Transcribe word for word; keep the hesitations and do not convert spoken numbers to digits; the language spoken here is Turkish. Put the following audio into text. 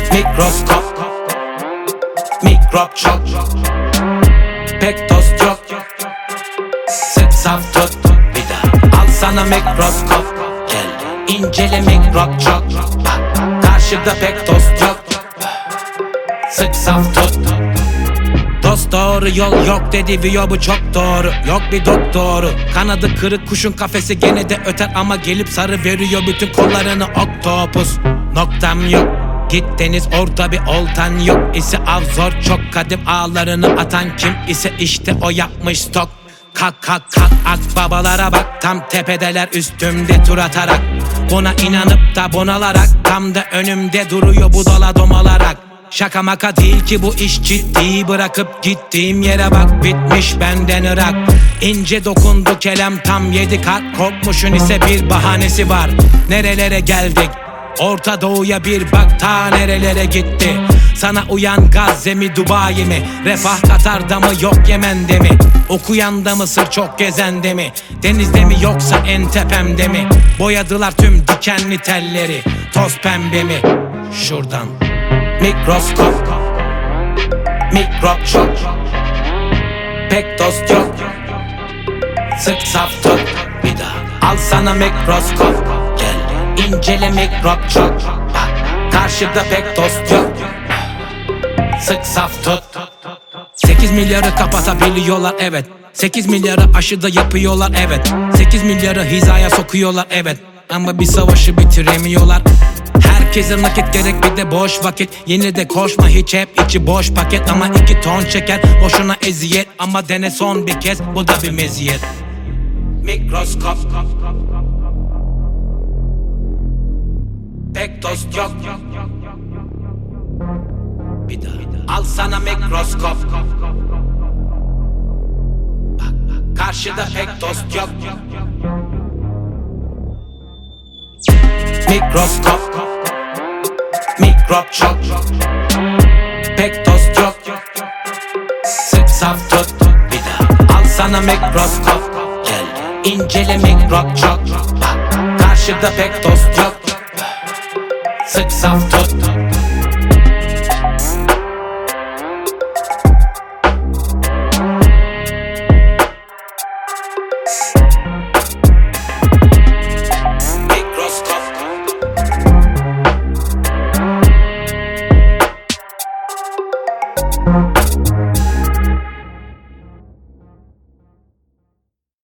Mikroskop, mikrop çok, pek dost yok. Sık saf tut bir daha. Al sana mikroskop, gel incele mikrop çok. Bak karşıda pek dost yok. Sık saf tut. Dost doğru yol yok dedi Viyo, bu çok doğru. Yok bir doktoru. Kanadı kırık kuşun kafesi gene de öter, ama gelip sarı veriyor bütün kollarını oktopus. Noktam yok, git deniz orada bir oltan yok ise av zor çok. Kadim ağlarını atan kim ise işte o yapmış stok. Kalk kalk kalk akbabalara bak, tam tepedeler üstümde tur atarak. Buna inanıp da bunalarak, tam da önümde duruyor budala domalarak. Şaka maka değil ki bu iş ciddi, bırakıp gittiğim yere bak, bitmiş benden Irak. İnce dokundu kelam tam yedi kat, korkmuşun ise bir bahanesi var. Nerelere geldik, Orta Doğu'ya bir bak, ta nerelere gitti. Sana uyan Gazze mi Dubai mi, Refah Katar'da mı yok Yemen'de mi, okuyanda Mısır çok gezende mi, denizde mi yoksa en tepemde mi. Boyadılar tüm dikenli telleri, toz pembe mi. Şuradan mikroskop, mikrop çok, pek dost yok. Sık saf tut bir daha. Al sana mikroskop, gel incele mikrop çok. Bak karşıda pek dost yok. Sık saf tut. Sekiz milyarı kapatabiliyorlar evet, sekiz milyarı aşıda yapıyorlar evet, sekiz milyarı hizaya sokuyorlar evet, ama bir savaşı bitiremiyorlar. Herkese nakit gerek bir de boş vakit, yine de koşma hiç, hep içi boş paket. Ama iki ton çeker boşuna eziyet, ama dene son bir kez, bu da bir meziyet. Mikroskop, pek dost yok. Bir daha al sana mikroskop. Bak bak karşıda pek dost yok. Mikroskop, mikrop çok, pek dost yok. Sık saf tut bir daha. Al sana mikroskop, gel incele mikrop çok. Bak karşıda pek dost yok. Sık saf tut.